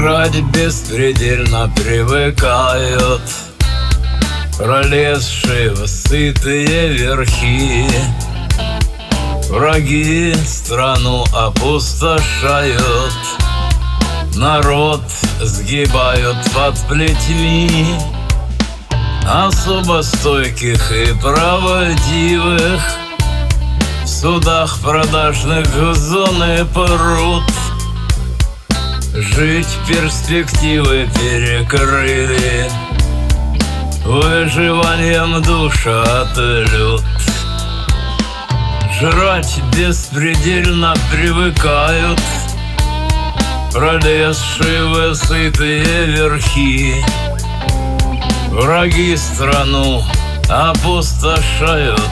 Жрать беспредельно привыкают пролезшие в сытые верхи. Враги страну опустошают, народ сгибают под плетьми. Особо стойких и правдивых в судах продажных зоны прут. Жить перспективы перекрыли, выживанием душа отлют. Жрать беспредельно привыкают пролезшие в сытые верхи. Враги страну опустошают,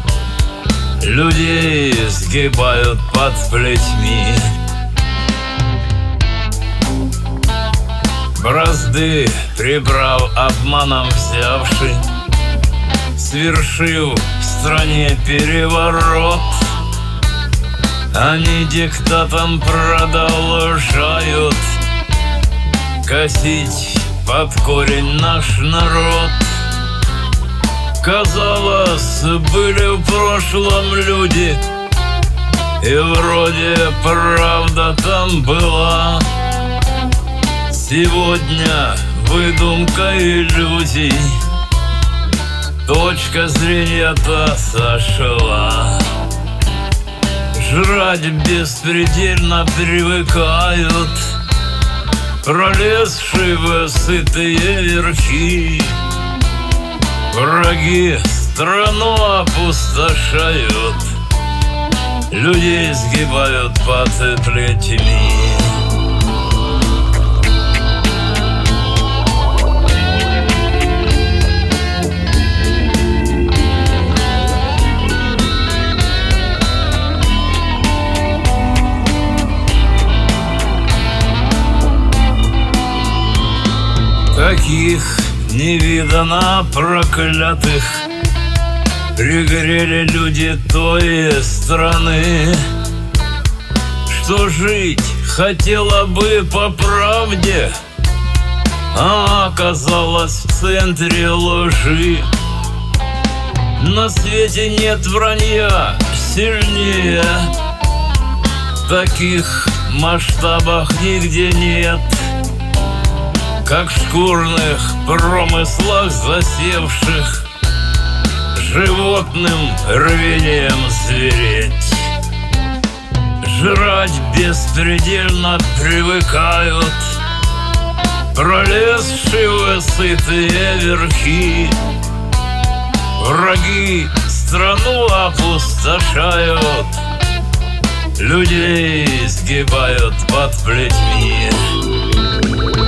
людей сгибают под плетьми. Бразды прибрав обманом взявший, свершив в стране переворот, они диктатом продолжают косить под корень наш народ. Казалось, были в прошлом люди, и вроде правда там была. Сегодня выдумка иллюзий, точка зрения-то сошла. Жрать беспредельно привыкают пролезшие в сытые верхи. Враги страну опустошают, людей сгибают под плетьми. Таких невиданно проклятых пригрели люди той страны, что жить хотела бы по правде, а оказалась в центре лжи. На свете нет вранья сильнее, в таких масштабах нигде нет. Как в шкурных промыслах засевших, животным рвением звереть. Жрать беспредельно привыкают пролезшие в сытые верхи. Враги страну опустошают, людей сгибают под плетьми.